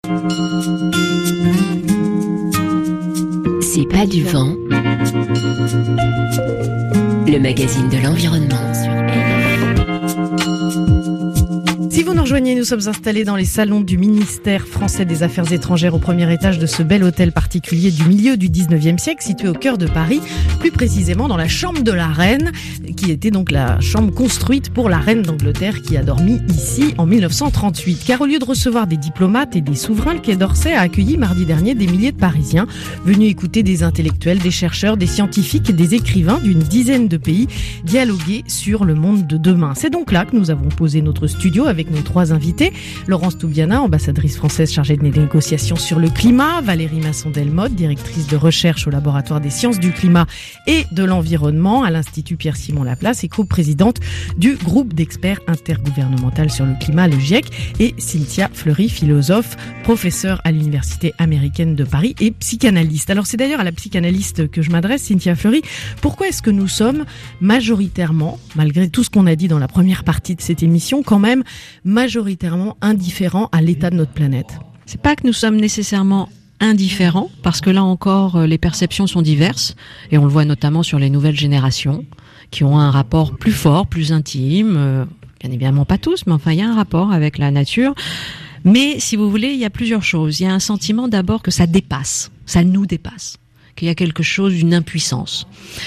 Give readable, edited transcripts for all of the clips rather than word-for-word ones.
C'est pas du vent. Le magazine de l'environnement sur Si vous nous rejoignez, nous sommes installés dans les salons du ministère français des Affaires étrangères au premier étage de ce bel hôtel particulier du milieu du 19e siècle, situé au cœur de Paris, plus précisément dans la chambre de la reine, qui était donc la chambre construite pour la reine d'Angleterre qui a dormi ici en 1938. Car au lieu de recevoir des diplomates et des souverains, le Quai d'Orsay a accueilli mardi dernier des milliers de Parisiens venus écouter des intellectuels, des chercheurs, des scientifiques et des écrivains d'une dizaine de pays dialoguer sur le monde de demain. C'est donc là que nous avons posé notre studio avec nos trois invités. Laurence Toubiana, ambassadrice française chargée des négociations sur le climat. Valérie Masson-Delmotte, directrice de recherche au laboratoire des sciences du climat et de l'environnement à l'Institut Pierre-Simon Laplace et co-présidente du groupe d'experts intergouvernemental sur le climat, le GIEC, et Cynthia Fleury, philosophe, professeure à l'Université américaine de Paris et psychanalyste. Alors c'est d'ailleurs à la psychanalyste que je m'adresse, Cynthia Fleury. Pourquoi est-ce que nous sommes majoritairement, malgré tout ce qu'on a dit dans la première partie de cette émission, quand même majoritairement indifférents à l'état de notre planète? C'est pas que nous sommes nécessairement indifférents, parce que là encore, les perceptions sont diverses, et on le voit notamment sur les nouvelles générations, qui ont un rapport plus fort, plus intime, bien évidemment pas tous, mais enfin il y a un rapport avec la nature. Mais si vous voulez, il y a plusieurs choses. Il y a un sentiment d'abord que ça dépasse, ça nous dépasse, qu'il y a quelque chose d'une impuissance,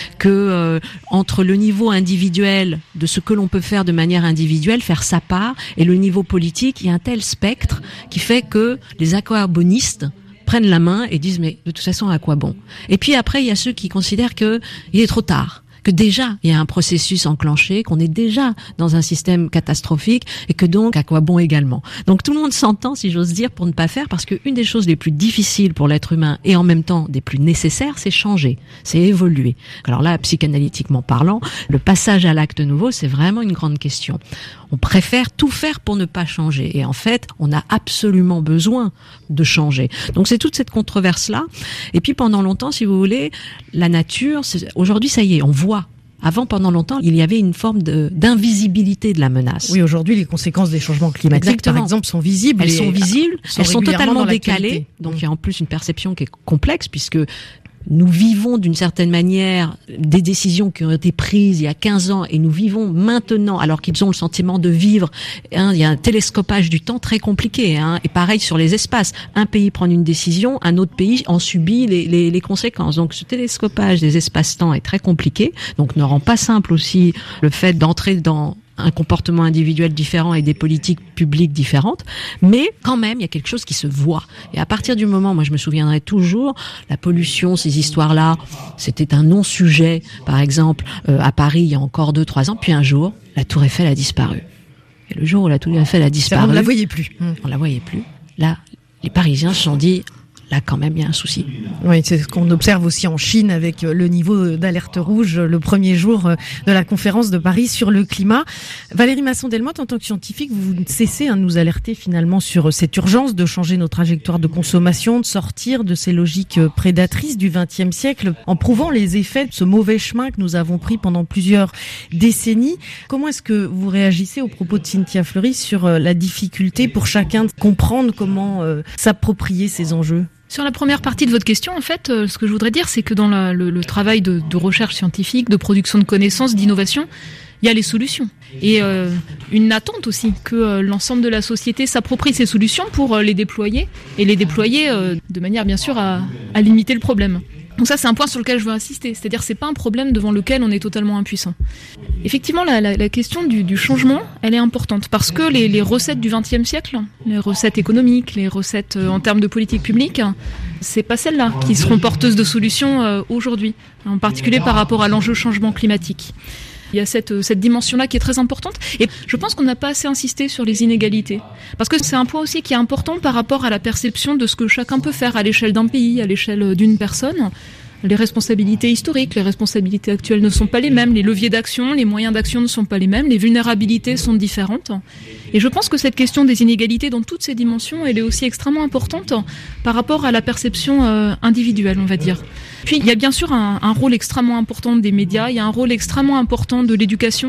que entre le niveau individuel de ce que l'on peut faire de manière individuelle, faire sa part, et le niveau politique, il y a un tel spectre qui fait que les aquabonistes prennent la main et disent mais de toute façon à quoi bon? Et puis après il y a ceux qui considèrent que il est trop tard, que déjà il y a un processus enclenché, qu'on est déjà dans un système catastrophique et que donc à quoi bon également. Donc tout le monde s'entend, si j'ose dire, pour ne pas faire, parce que une des choses les plus difficiles pour l'être humain et en même temps des plus nécessaires, c'est changer, c'est évoluer. Alors là, psychanalytiquement parlant, le passage à l'acte nouveau, c'est vraiment une grande question. On préfère tout faire pour ne pas changer et en fait, on a absolument besoin de changer. Donc c'est toute cette controverse-là. Et puis pendant longtemps, si vous voulez, la nature, aujourd'hui ça y est, on voit. Avant, pendant longtemps, il y avait une forme d'invisibilité de la menace. Oui, aujourd'hui, les conséquences des changements climatiques, Exactement. par exemple, sont visibles. Elles sont visibles, elles sont totalement décalées. Donc, il y a en plus une perception qui est complexe, puisque nous vivons d'une certaine manière des décisions qui ont été prises il y a 15 ans et nous vivons maintenant alors qu'ils ont le sentiment de vivre. Il y a un télescopage du temps très compliqué. Et pareil sur les espaces. Un pays prend une décision, un autre pays en subit les conséquences. Donc ce télescopage des espaces-temps est très compliqué. Donc ne rend pas simple aussi le fait d'entrer dans un comportement individuel différent et des politiques publiques différentes, mais quand même, il y a quelque chose qui se voit. Et à partir du moment, moi je me souviendrai toujours, la pollution, ces histoires-là, c'était un non-sujet, par exemple, à Paris, il y a encore 2-3 ans, puis un jour, la Tour Eiffel a disparu. Et le jour où la Tour Eiffel a disparu... On ne la voyait plus. On la voyait plus. Là, les Parisiens se sont dit... Là, quand même, il y a un souci. Oui, c'est ce qu'on observe aussi en Chine avec le niveau d'alerte rouge le premier jour de la conférence de Paris sur le climat. Valérie Masson-Delmotte, en tant que scientifique, vous ne cessez de nous alerter finalement sur cette urgence de changer nos trajectoires de consommation, de sortir de ces logiques prédatrices du XXe siècle, en prouvant les effets de ce mauvais chemin que nous avons pris pendant plusieurs décennies. Comment est-ce que vous réagissez aux propos de Cynthia Fleury sur la difficulté pour chacun de comprendre comment s'approprier ces enjeux ? Sur la première partie de votre question, en fait, ce que je voudrais dire, c'est que dans le travail de recherche scientifique, de production de connaissances, d'innovation, il y a les solutions. Et une attente aussi que l'ensemble de la société s'approprie ces solutions pour les déployer, et les déployer de manière, bien sûr, à limiter le problème. Donc ça, c'est un point sur lequel je veux insister. C'est-à-dire que c'est pas un problème devant lequel on est totalement impuissant. Effectivement, la question du changement, elle est importante parce que les recettes du XXe siècle, les recettes économiques, les recettes en termes de politique publique, c'est pas celles-là qui seront porteuses de solutions aujourd'hui, en particulier par rapport à l'enjeu changement climatique. Il y a cette dimension-là qui est très importante. Et je pense qu'on n'a pas assez insisté sur les inégalités. Parce que c'est un point aussi qui est important par rapport à la perception de ce que chacun peut faire à l'échelle d'un pays, à l'échelle d'une personne. Les responsabilités historiques, les responsabilités actuelles ne sont pas les mêmes, les leviers d'action, les moyens d'action ne sont pas les mêmes, les vulnérabilités sont différentes. Et je pense que cette question des inégalités dans toutes ces dimensions, elle est aussi extrêmement importante par rapport à la perception individuelle, on va dire. Puis il y a bien sûr un rôle extrêmement important des médias, il y a un rôle extrêmement important de l'éducation,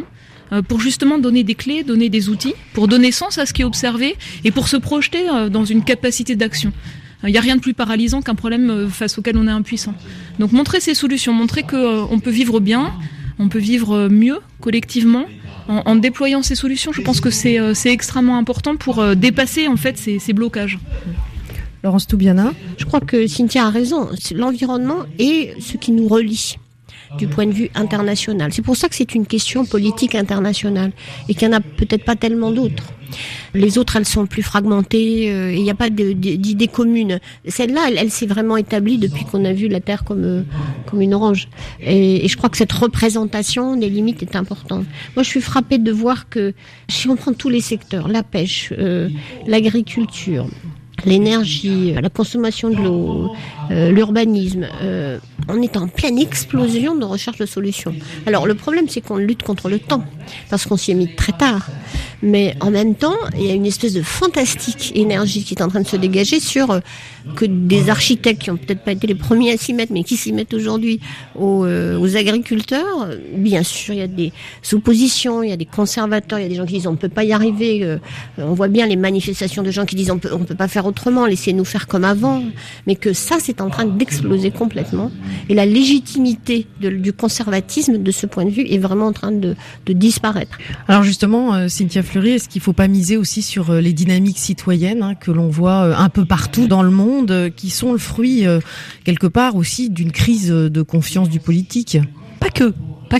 pour justement donner des clés, donner des outils, pour donner sens à ce qui est observé et pour se projeter dans une capacité d'action. Il n'y a rien de plus paralysant qu'un problème face auquel on est impuissant. Donc montrer ces solutions, montrer qu'on peut vivre bien, on peut vivre mieux collectivement en déployant ces solutions. Je pense que c'est extrêmement important pour dépasser en fait ces blocages. Laurence Toubiana. Je crois que Cynthia a raison. L'environnement est ce qui nous relie du point de vue international. C'est pour ça que c'est une question politique internationale et qu'il n'y en a peut-être pas tellement d'autres. Les autres, elles sont plus fragmentées et il n'y a pas d'idée commune. Celle-là, elle s'est vraiment établie depuis qu'on a vu la Terre comme une orange. Et je crois que cette représentation des limites est importante. Moi, je suis frappée de voir que si on prend tous les secteurs, la pêche, l'agriculture, l'énergie, la consommation de l'eau, l'urbanisme, on est en pleine explosion de recherche de solutions. Alors le problème, c'est qu'on lutte contre le temps, parce qu'on s'y est mis très tard. Mais en même temps, il y a une espèce de fantastique énergie qui est en train de se dégager sur que des architectes qui ont peut-être pas été les premiers à s'y mettre, mais qui s'y mettent aujourd'hui aux agriculteurs. Bien sûr, il y a des oppositions, il y a des conservateurs, il y a des gens qui disent on peut pas y arriver. On voit bien les manifestations de gens qui disent on peut pas faire autrement, laissez-nous faire comme avant. Mais que ça, c'est en train d'exploser complètement. Et la légitimité du conservatisme, de ce point de vue, est vraiment en train de disparaître. Alors justement, Cynthia Fleury, est-ce qu'il ne faut pas miser aussi sur les dynamiques citoyennes que l'on voit un peu partout dans le monde, qui sont le fruit, quelque part aussi, d'une crise de confiance du politique ? Pas que.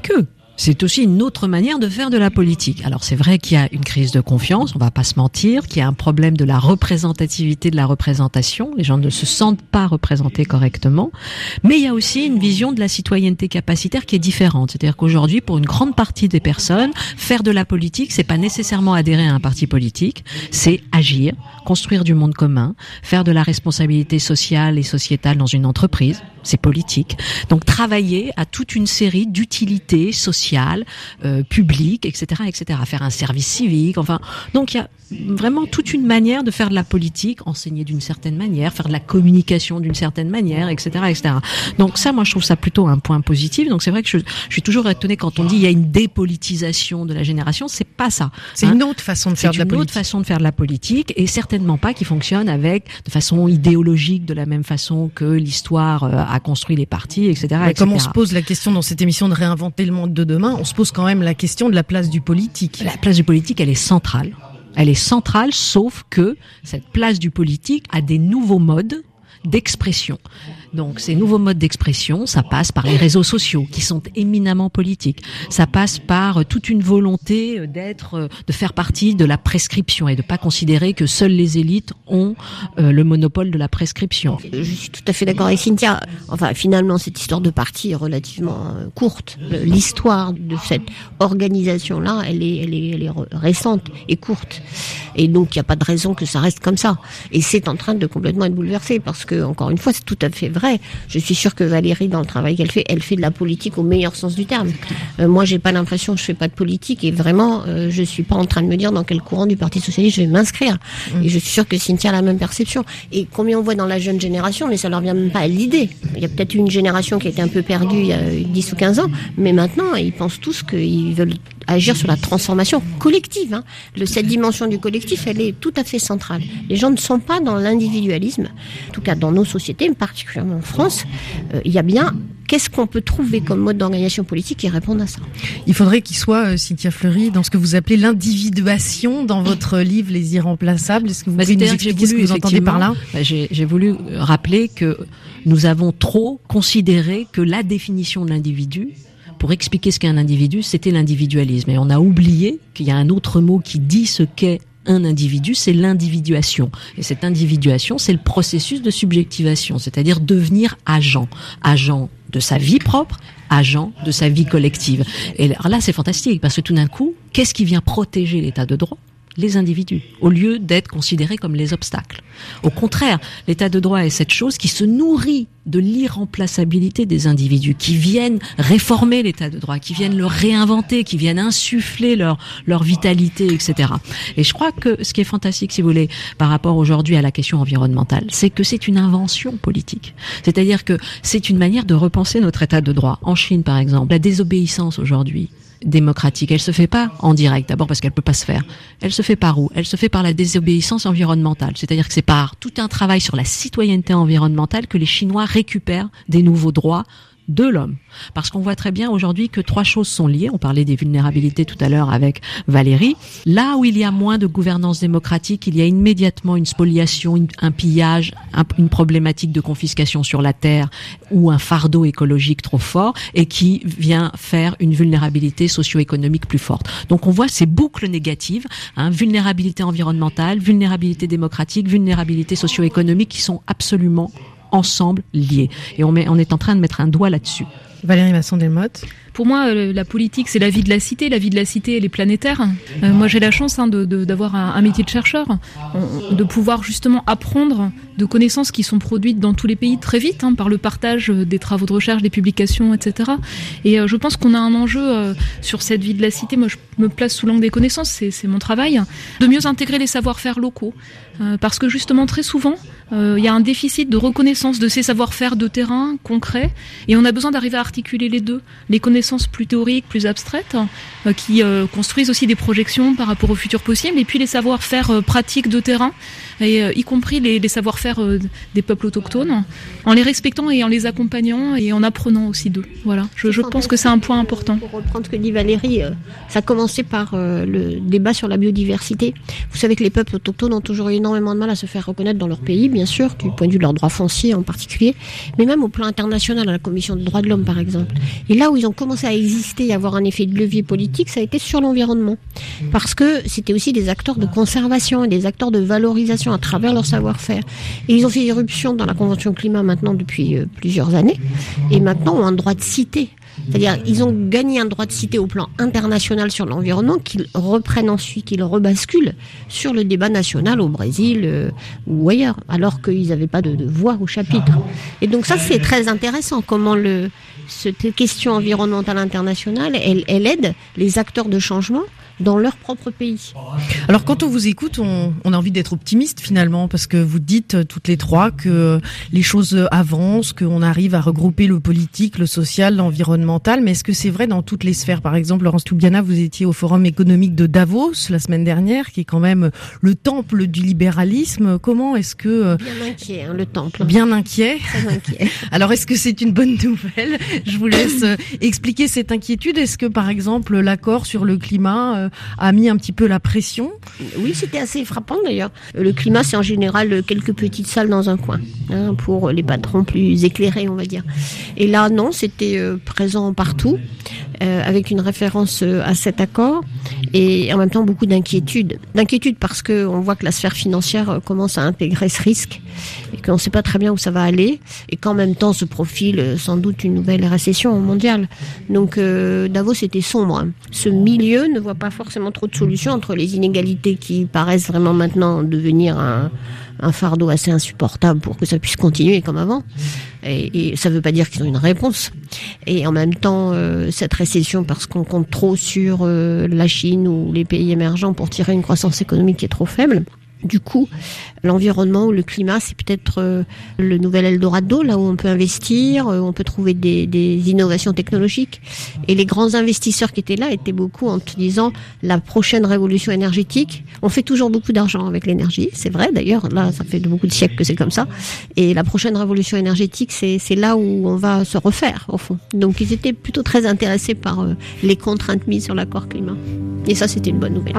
C'est aussi une autre manière de faire de la politique. Alors c'est vrai qu'il y a une crise de confiance, on va pas se mentir, qu'il y a un problème de la représentativité de la représentation, les gens ne se sentent pas représentés correctement, mais il y a aussi une vision de la citoyenneté capacitaire qui est différente. C'est-à-dire qu'aujourd'hui, pour une grande partie des personnes, faire de la politique, c'est pas nécessairement adhérer à un parti politique, c'est agir, construire du monde commun, faire de la responsabilité sociale et sociétale dans une entreprise, c'est politique. Donc travailler à toute une série d'utilités sociales, publiques, etc., etc. Faire un service civique, enfin. Donc il y a vraiment toute une manière de faire de la politique, enseigner d'une certaine manière, faire de la communication d'une certaine manière, etc., etc. Donc ça, moi, je trouve ça plutôt un point positif. Donc c'est vrai que je suis toujours étonnée quand on dit il y a une dépolitisation de la génération. C'est pas ça. C'est une autre façon de faire de la politique. C'est une autre façon de faire de la politique et certainement pas qui fonctionne de façon idéologique, de la même façon que l'histoire a construit les partis, etc., etc. Comme on se pose la question dans cette émission de réinventer le monde de demain, on se pose quand même la question de la place du politique. La place du politique, elle est centrale. Elle est centrale, sauf que cette place du politique a des nouveaux modes d'expression. Donc ces nouveaux modes d'expression, ça passe par les réseaux sociaux qui sont éminemment politiques. Ça passe par toute une volonté de faire partie de la prescription et de pas considérer que seules les élites ont le monopole de la prescription. Je suis tout à fait d'accord avec Cynthia. Enfin, finalement, cette histoire de parti est relativement courte. L'histoire de cette organisation-là, elle est récente et courte. Et donc, il n'y a pas de raison que ça reste comme ça. Et c'est en train de complètement être bouleversé parce que, encore une fois, c'est tout à fait vrai. Je suis sûre que Valérie, dans le travail qu'elle fait de la politique au meilleur sens du terme. Moi, j'ai pas l'impression que je fais pas de politique et vraiment, je suis pas en train de me dire dans quel courant du Parti Socialiste je vais m'inscrire. Et je suis sûre que Cynthia a la même perception. Et combien on voit dans la jeune génération, mais ça leur vient même pas à l'idée. Il y a peut-être une génération qui a été un peu perdue il y a 10 ou 15 ans, mais maintenant, ils pensent tous qu'ils veulent agir sur la transformation collective. Cette dimension du collectif, elle est tout à fait centrale. Les gens ne sont pas dans l'individualisme, en tout cas dans nos sociétés, particulièrement en France. Il y a bien qu'est-ce qu'on peut trouver comme mode d'organisation politique qui réponde à ça. Il faudrait qu'il soit, Cynthia Fleury, dans ce que vous appelez l'individuation dans votre livre Les Irremplaçables. Est-ce que vous pouvez nous expliquer ce que vous entendez par là ? J'ai voulu rappeler que nous avons trop considéré que la définition de l'individu, pour expliquer ce qu'est un individu, c'était l'individualisme. Et on a oublié qu'il y a un autre mot qui dit ce qu'est un individu, c'est l'individuation. Et cette individuation, c'est le processus de subjectivation, c'est-à-dire devenir agent de sa vie propre, agent de sa vie collective. Et là, c'est fantastique, parce que tout d'un coup, qu'est-ce qui vient protéger l'état de droit ? Les individus, au lieu d'être considérés comme les obstacles. Au contraire, l'état de droit est cette chose qui se nourrit de l'irremplaçabilité des individus, qui viennent réformer l'état de droit, qui viennent le réinventer, qui viennent insuffler leur vitalité, etc. Et je crois que ce qui est fantastique, si vous voulez, par rapport aujourd'hui à la question environnementale, c'est que c'est une invention politique. C'est-à-dire que c'est une manière de repenser notre état de droit. En Chine, par exemple, la désobéissance aujourd'hui, démocratique, elle se fait pas en direct. D'abord parce qu'elle peut pas se faire. Elle se fait par où? Elle se fait par la désobéissance environnementale. C'est-à-dire que c'est par tout un travail sur la citoyenneté environnementale que les Chinois récupèrent des nouveaux droits de l'homme. Parce qu'on voit très bien aujourd'hui que 3 choses sont liées. On parlait des vulnérabilités tout à l'heure avec Valérie. Là où il y a moins de gouvernance démocratique, il y a immédiatement une spoliation, un pillage, une problématique de confiscation sur la terre ou un fardeau écologique trop fort et qui vient faire une vulnérabilité socio-économique plus forte. Donc on voit ces boucles négatives, vulnérabilité environnementale, vulnérabilité démocratique, vulnérabilité socio-économique qui sont absolument ensemble liés. Et on est en train de mettre un doigt là-dessus. Valérie Masson-Delmotte. Pour moi, la politique, c'est la vie de la cité. La vie de la cité, elle est planétaire. Moi, j'ai la chance d'avoir un métier de chercheur, de pouvoir justement apprendre de connaissances qui sont produites dans tous les pays très vite, par le partage des travaux de recherche, des publications, etc. Et je pense qu'on a un enjeu sur cette vie de la cité. Moi, je me place sous l'angle des connaissances, c'est mon travail, de mieux intégrer les savoir-faire locaux. Parce que justement, très souvent, il y a un déficit de reconnaissance de ces savoir-faire de terrain concrets, et on a besoin d'arriver à articuler les deux, les connaissances plus théoriques, plus abstraites, qui construisent aussi des projections par rapport au futur possible, et puis les savoir-faire pratiques de terrain, et y compris les savoir-faire des peuples autochtones, en les respectant et en les accompagnant et en apprenant aussi d'eux. Voilà, je pense que c'est un point important. Pour reprendre ce que dit Valérie, ça a commencé par le débat sur la biodiversité. Vous savez que les peuples autochtones ont toujours eu énormément de mal à se faire reconnaître dans leur pays, bien sûr, du point de vue de leurs droits fonciers en particulier, mais même au plan international, à la Commission des droits de l'homme par exemple. Et là où ils ont commencé à exister et avoir un effet de levier politique, ça a été sur l'environnement. Parce que c'était aussi des acteurs de conservation et des acteurs de valorisation à travers leur savoir-faire. Et ils ont fait irruption dans la Convention climat maintenant depuis plusieurs années, et maintenant ont un droit de cité. C'est-à-dire, ils ont gagné un droit de cité au plan international sur l'environnement qu'ils reprennent ensuite, qu'ils rebasculent sur le débat national au Brésil ou ailleurs, alors qu'ils n'avaient pas de voix au chapitre. Et donc ça, c'est très intéressant, comment cette question environnementale internationale, elle aide les acteurs de changement dans leur propre pays. Alors quand on vous écoute, on a envie d'être optimiste finalement, parce que vous dites toutes les trois que les choses avancent, qu'on arrive à regrouper le politique, le social, l'environnemental, mais est-ce que c'est vrai dans toutes les sphères? Par exemple, Laurence Toubiana, vous étiez au Forum économique de Davos la semaine dernière, qui est quand même le temple du libéralisme. Comment est-ce que... Bien inquiet, le temple. Bien inquiet. Très inquiet. Alors est-ce que c'est une bonne nouvelle? Je vous laisse expliquer cette inquiétude. Est-ce que par exemple l'accord sur le climat a mis un petit peu la pression? Oui, c'était assez frappant d'ailleurs. Le climat, c'est en général quelques petites salles dans un coin, pour les patrons plus éclairés, on va dire. Et là, non, c'était présent partout, avec une référence à cet accord, et en même temps beaucoup d'inquiétude. D'inquiétude parce qu'on voit que la sphère financière commence à intégrer ce risque, et qu'on ne sait pas très bien où ça va aller, et qu'en même temps se profile sans doute une nouvelle récession mondiale. Donc Davos était sombre. Ce milieu ne voit pas forcément trop de solutions entre les inégalités qui paraissent vraiment maintenant devenir un fardeau assez insupportable pour que ça puisse continuer comme avant. Et ça ne veut pas dire qu'ils ont une réponse. Et en même temps, cette récession, parce qu'on compte trop sur la Chine ou les pays émergents pour tirer une croissance économique qui est trop faible. Du coup, l'environnement ou le climat, c'est peut-être le nouvel Eldorado, là où on peut investir, on peut trouver des innovations technologiques. Et les grands investisseurs qui étaient là étaient beaucoup en te disant la prochaine révolution énergétique. On fait toujours beaucoup d'argent avec l'énergie, c'est vrai d'ailleurs, là ça fait beaucoup de siècles que c'est comme ça. Et la prochaine révolution énergétique, c'est là où on va se refaire au fond. Donc ils étaient plutôt très intéressés par les contraintes mises sur l'accord climat. Et ça, c'était une bonne nouvelle.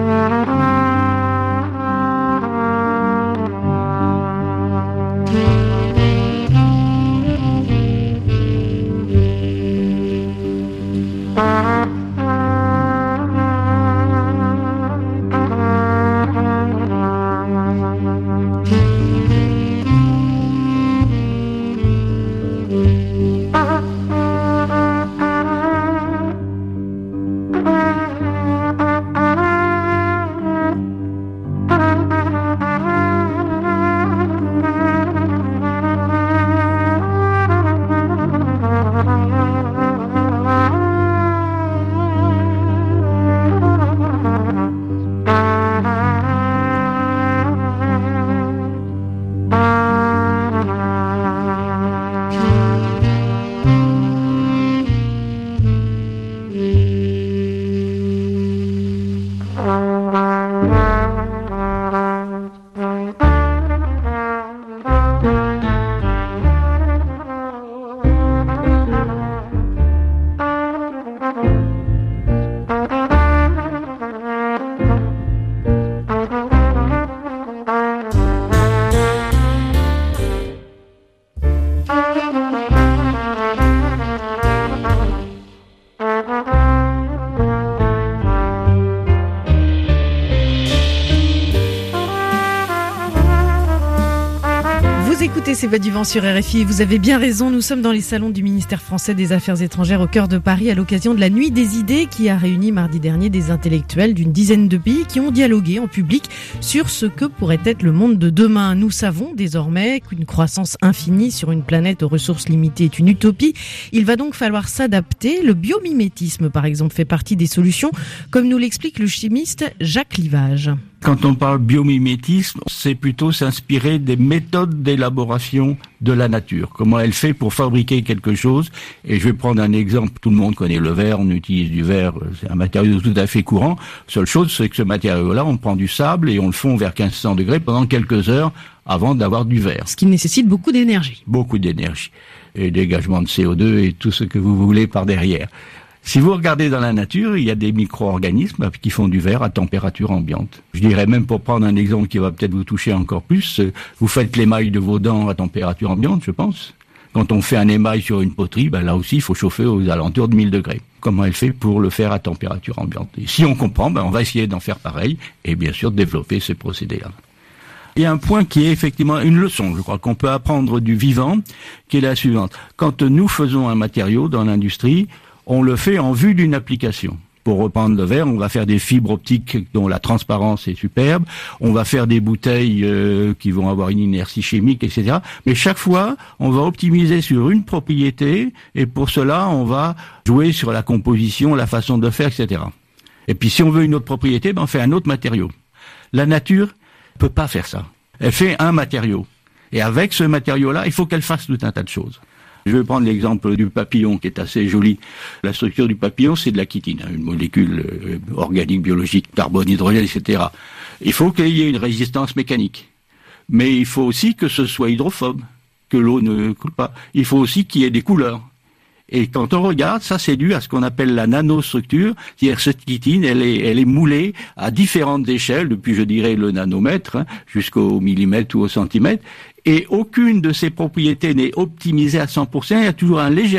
Vous écoutez C'est pas du vent sur RFI, vous avez bien raison, nous sommes dans les salons du ministère français des Affaires étrangères au cœur de Paris à l'occasion de la Nuit des idées qui a réuni mardi dernier des intellectuels d'une dizaine de pays qui ont dialogué en public sur ce que pourrait être le monde de demain. Nous savons désormais qu'une croissance infinie sur une planète aux ressources limitées est une utopie. Il va donc falloir s'adapter. Le biomimétisme par exemple fait partie des solutions, comme nous l'explique le chimiste Jacques Livage. Quand on parle biomimétisme, c'est plutôt s'inspirer des méthodes d'élaboration de la nature. Comment elle fait pour fabriquer quelque chose. Et je vais prendre un exemple. Tout le monde connaît le verre, on utilise du verre, c'est un matériau tout à fait courant. Seule chose, c'est que ce matériau-là, on prend du sable et on le fond vers 1500 degrés pendant quelques heures avant d'avoir du verre. Ce qui nécessite beaucoup d'énergie. Beaucoup d'énergie. Et dégagement de CO2 et tout ce que vous voulez par derrière. Si vous regardez dans la nature, il y a des micro-organismes qui font du verre à température ambiante. Je dirais même, pour prendre un exemple qui va peut-être vous toucher encore plus, vous faites l'émail de vos dents à température ambiante, je pense. Quand on fait un émail sur une poterie, là aussi, il faut chauffer aux alentours de 1000 degrés. Comment elle fait pour le faire à température ambiante? Et si on comprend, on va essayer d'en faire pareil et bien sûr développer ces procédés-là. Il y a un point qui est effectivement une leçon, je crois, qu'on peut apprendre du vivant, qui est la suivante. Quand nous faisons un matériau dans l'industrie, on le fait en vue d'une application. Pour reprendre le verre, on va faire des fibres optiques dont la transparence est superbe. On va faire des bouteilles qui vont avoir une inertie chimique, etc. Mais chaque fois, on va optimiser sur une propriété et pour cela, on va jouer sur la composition, la façon de faire, etc. Et puis si on veut une autre propriété, on fait un autre matériau. La nature peut pas faire ça. Elle fait un matériau. Et avec ce matériau-là, il faut qu'elle fasse tout un tas de choses. Je vais prendre l'exemple du papillon qui est assez joli. La structure du papillon, c'est de la chitine, une molécule organique, biologique, carbone, hydrogène, etc. Il faut qu'il y ait une résistance mécanique. Mais il faut aussi que ce soit hydrophobe, que l'eau ne coule pas. Il faut aussi qu'il y ait des couleurs. Et quand on regarde, ça c'est dû à ce qu'on appelle la nanostructure, c'est-à-dire cette chitine, elle est moulée à différentes échelles, depuis je dirais le nanomètre, jusqu'au millimètre ou au centimètre, et aucune de ces propriétés n'est optimisée à 100%, il y a toujours un léger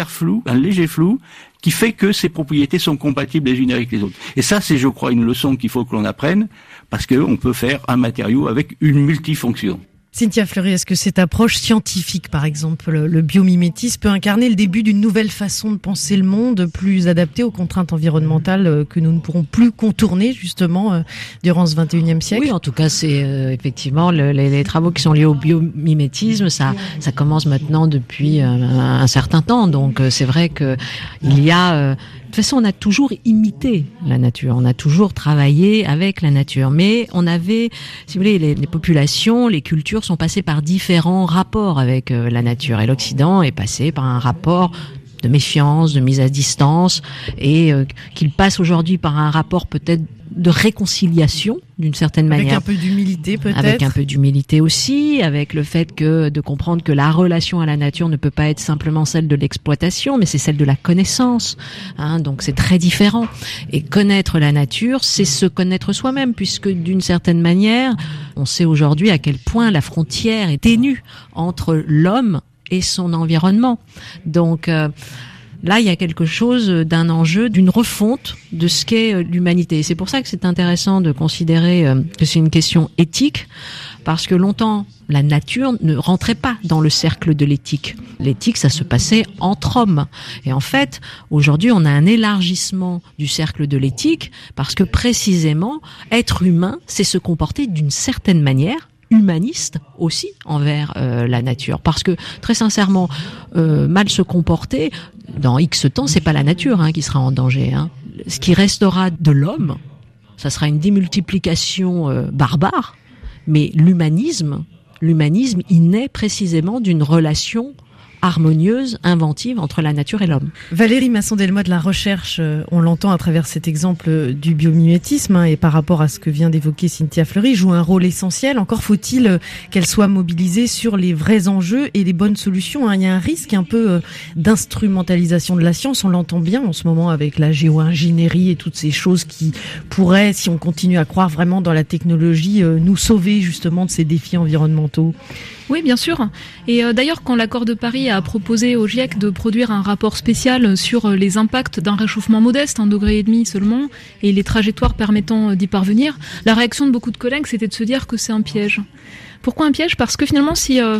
flou, qui fait que ces propriétés sont compatibles les unes avec les autres. Et ça c'est, je crois, une leçon qu'il faut que l'on apprenne, parce qu'on peut faire un matériau avec une multifonction. Cynthia Fleury, est-ce que cette approche scientifique, par exemple, le biomimétisme, peut incarner le début d'une nouvelle façon de penser le monde, plus adaptée aux contraintes environnementales que nous ne pourrons plus contourner, justement, durant ce 21e siècle? Oui, en tout cas, c'est effectivement les travaux qui sont liés au biomimétisme, ça commence maintenant depuis un certain temps. Donc, c'est vrai que il y a... de toute façon, on a toujours imité la nature, on a toujours travaillé avec la nature, mais on avait, si vous voulez, les populations, les cultures sont passées par différents rapports avec la nature, et l'Occident est passé par un rapport de méfiance, de mise à distance, et qu'il passe aujourd'hui par un rapport peut-être de réconciliation d'une certaine manière. Avec un peu d'humilité peut-être. Avec un peu d'humilité aussi, avec le fait de comprendre que la relation à la nature ne peut pas être simplement celle de l'exploitation, mais c'est celle de la connaissance. Donc c'est très différent. Et connaître la nature, c'est se connaître soi-même, puisque d'une certaine manière, on sait aujourd'hui à quel point la frontière est ténue entre l'homme et son environnement. Donc là, il y a quelque chose d'un enjeu, d'une refonte de ce qu'est l'humanité. Et c'est pour ça que c'est intéressant de considérer que c'est une question éthique, parce que longtemps, la nature ne rentrait pas dans le cercle de l'éthique. L'éthique, ça se passait entre hommes. Et en fait, aujourd'hui, on a un élargissement du cercle de l'éthique, parce que précisément, être humain, c'est se comporter d'une certaine manière, humaniste aussi envers la nature, parce que très sincèrement mal se comporter dans X temps, c'est pas la nature qui sera en danger. Ce qui restera de l'homme, ça sera une démultiplication barbare, mais l'humanisme, il naît précisément d'une relation harmonieuse, inventive entre la nature et l'homme. Valérie Masson-Delmotte, la recherche, on l'entend à travers cet exemple du biomimétisme, et par rapport à ce que vient d'évoquer Cynthia Fleury, joue un rôle essentiel. Encore faut-il qu'elle soit mobilisée sur les vrais enjeux et les bonnes solutions. Il y a un risque un peu d'instrumentalisation de la science, on l'entend bien en ce moment avec la géo-ingénierie et toutes ces choses qui pourraient, si on continue à croire vraiment dans la technologie, nous sauver justement de ces défis environnementaux. Oui, bien sûr. Et d'ailleurs, quand l'accord de Paris a proposé au GIEC de produire un rapport spécial sur les impacts d'un réchauffement modeste, 1,5 degré seulement, et les trajectoires permettant d'y parvenir, la réaction de beaucoup de collègues, c'était de se dire que c'est un piège. Pourquoi un piège ? Parce que finalement, si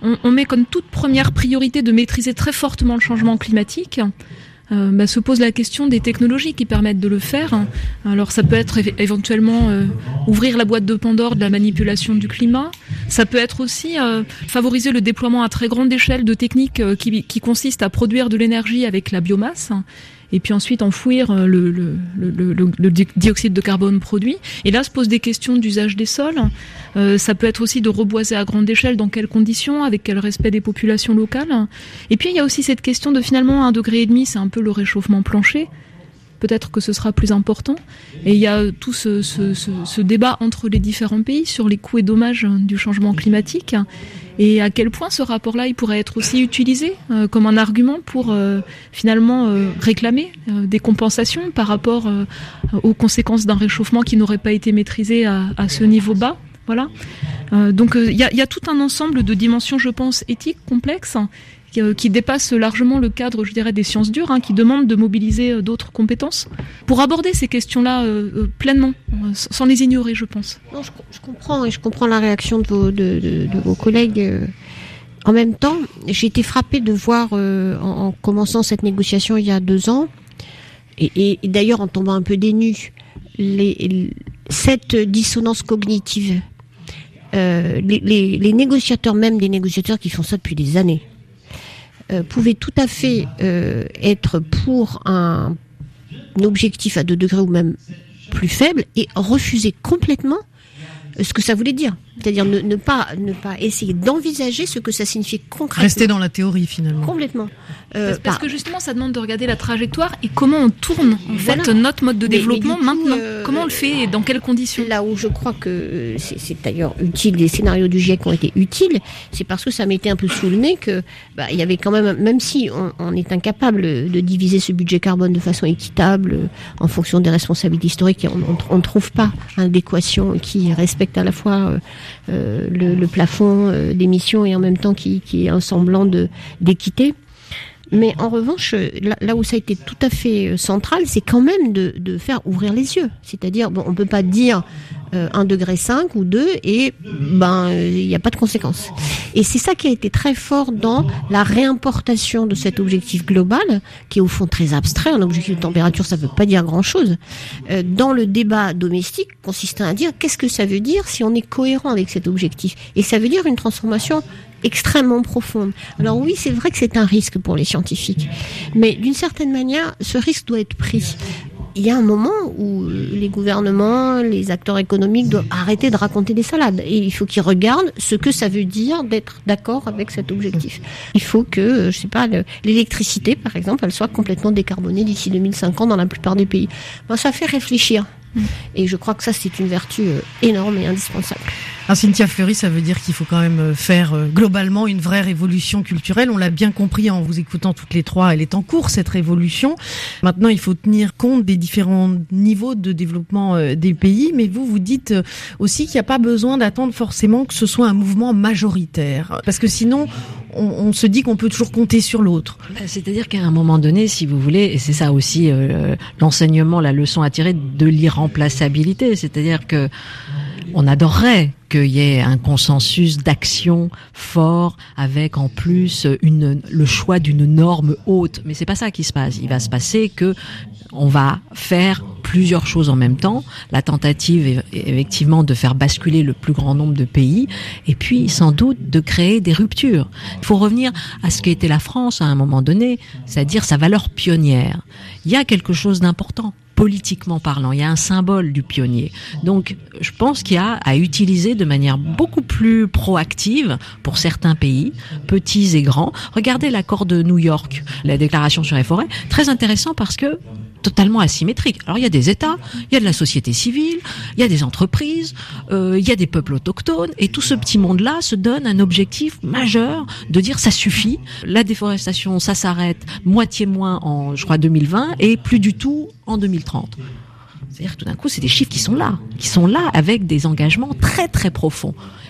on met comme toute première priorité de maîtriser très fortement le changement climatique, se pose la question des technologies qui permettent de le faire. Alors ça peut être éventuellement ouvrir la boîte de Pandore de la manipulation du climat. Ça peut être aussi favoriser le déploiement à très grande échelle de techniques qui consistent à produire de l'énergie avec la biomasse. Et puis ensuite enfouir le dioxyde de carbone produit. Et là se posent des questions d'usage des sols. Ça peut être aussi de reboiser à grande échelle, dans quelles conditions, avec quel respect des populations locales. Et puis il y a aussi cette question de finalement 1,5 degré, c'est un peu le réchauffement plancher. Peut-être que ce sera plus important. Et il y a tout ce débat entre les différents pays sur les coûts et dommages du changement climatique. Et à quel point ce rapport-là, il pourrait être aussi utilisé comme un argument pour finalement réclamer des compensations par rapport aux conséquences d'un réchauffement qui n'aurait pas été maîtrisé à ce niveau bas. Voilà. Donc il y a tout un ensemble de dimensions, je pense, éthiques complexes qui dépassent largement le cadre, je dirais, des sciences dures, qui demandent de mobiliser d'autres compétences pour aborder ces questions-là pleinement, sans les ignorer, je pense. Non, je comprends, et je comprends la réaction de vos collègues. En même temps, j'ai été frappée de voir, en commençant cette négociation il y a 2 ans, et d'ailleurs en tombant un peu des nues, cette dissonance cognitive. Les négociateurs, même des négociateurs qui font ça depuis des années, pouvaient tout à fait être pour un objectif à 2 degrés ou même plus faible et refuser complètement ce que ça voulait dire. C'est-à-dire ne pas essayer d'envisager ce que ça signifiait concrètement. Rester dans la théorie, finalement. Complètement. Parce que justement, ça demande de regarder la trajectoire et comment on tourne en fait notre mode de développement maintenant. Comment on le fait et dans quelles conditions. Là où je crois que c'est d'ailleurs utile, les scénarios du GIEC ont été utiles, c'est parce que ça mettait un peu sous le nez que il y avait quand même si on est incapable de diviser ce budget carbone de façon équitable en fonction des responsabilités historiques, et on ne trouve pas d'équation qui respecte à la fois le plafond d'émissions et en même temps qui est un semblant d'équité. Mais en revanche, là où ça a été tout à fait central, c'est quand même de faire ouvrir les yeux. C'est-à-dire, on peut pas dire 1,5 degré ou 2 et il n'y a pas de conséquences. Et c'est ça qui a été très fort dans la réimportation de cet objectif global, qui est au fond très abstrait. Un objectif de température, ça veut pas dire grand-chose. Dans le débat domestique, consistant à dire qu'est-ce que ça veut dire si on est cohérent avec cet objectif. Et ça veut dire une transformation extrêmement profonde. Alors oui, c'est vrai que c'est un risque pour les scientifiques, mais d'une certaine manière, ce risque doit être pris. Il y a un moment où les gouvernements, les acteurs économiques doivent arrêter de raconter des salades. Et il faut qu'ils regardent ce que ça veut dire d'être d'accord avec cet objectif. Il faut que, l'électricité, par exemple, elle soit complètement décarbonée d'ici 2050 dans la plupart des pays. Ça fait réfléchir. Et je crois que ça, c'est une vertu énorme et indispensable. Alors, Cynthia Fleury, ça veut dire qu'il faut quand même faire globalement une vraie révolution culturelle. On l'a bien compris en vous écoutant toutes les trois, elle est en cours, cette révolution. Maintenant, il faut tenir compte des différents niveaux de développement des pays, mais vous dites aussi qu'il n'y a pas besoin d'attendre forcément que ce soit un mouvement majoritaire, parce que sinon, on se dit qu'on peut toujours compter sur l'autre. C'est-à-dire qu'à un moment donné, si vous voulez, et c'est ça aussi l'enseignement, la leçon à tirer de l'irremplaçabilité, c'est-à-dire que on adorerait qu'il y ait un consensus d'action fort avec en plus le choix d'une norme haute. Mais c'est pas ça qui se passe. Il va se passer que on va faire plusieurs choses en même temps. La tentative est effectivement de faire basculer le plus grand nombre de pays et puis sans doute de créer des ruptures. Il faut revenir à ce qu'était la France à un moment donné, c'est-à-dire sa valeur pionnière. Il y a quelque chose d'important. Politiquement parlant, il y a un symbole du pionnier. Donc, je pense qu'il y a à utiliser de manière beaucoup plus proactive pour certains pays, petits et grands. Regardez l'accord de New York, la déclaration sur les forêts, très intéressant parce que totalement asymétrique. Alors, il y a des États, il y a de la société civile, il y a des entreprises, il y a des peuples autochtones, et tout ce petit monde-là se donne un objectif majeur de dire ça suffit, la déforestation, ça s'arrête, moitié moins en, je crois, 2020, et plus du tout en 2030. C'est-à-dire que tout d'un coup, c'est des chiffres qui sont là avec des engagements très très profonds.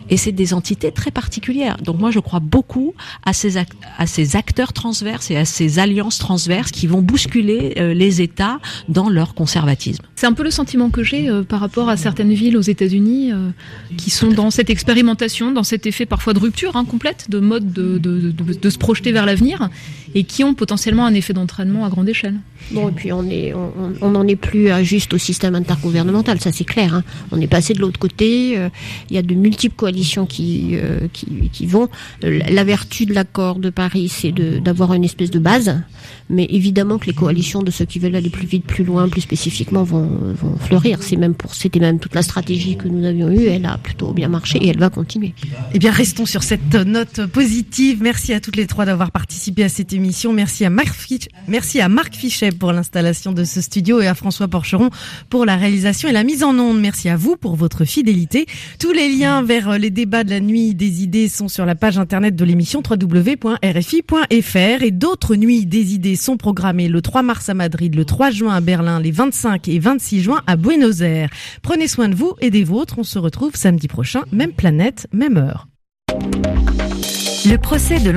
Et c'est des entités très particulières. Donc moi, je crois beaucoup à ces acteurs transverses et à ces alliances transverses qui vont bousculer les États dans leur conservatisme. C'est un peu le sentiment que j'ai par rapport à certaines villes aux États-Unis qui sont dans cette expérimentation, dans cet effet parfois de rupture complète, de mode de se projeter vers l'avenir, et qui ont potentiellement un effet d'entraînement à grande échelle. Bon, et puis on n'en est plus juste au système intergouvernemental, ça c'est clair. On est passé de l'autre côté. Il y a de multiples coalitions qui vont. La vertu de l'accord de Paris, c'est d'avoir une espèce de base, mais évidemment que les coalitions de ceux qui veulent aller plus vite, plus loin, plus spécifiquement vont fleurir. C'était même toute la stratégie que nous avions eue. Elle a plutôt bien marché et elle va continuer. Eh bien, restons sur cette note positive. Merci à toutes les trois d'avoir participé à cette émission. Merci à Marc Fichet pour l'installation de ce studio et à François Porcheron pour la réalisation et la mise en onde. Merci à vous pour votre fidélité. Tous les liens vers les débats de la Nuit des idées sont sur la page internet de l'émission www.rfi.fr, et d'autres Nuits des idées sont programmées le 3 mars à Madrid, le 3 juin à Berlin, les 25 et 26 juin à Buenos Aires. Prenez soin de vous et des vôtres. On se retrouve samedi prochain, même planète, même heure. Le procès de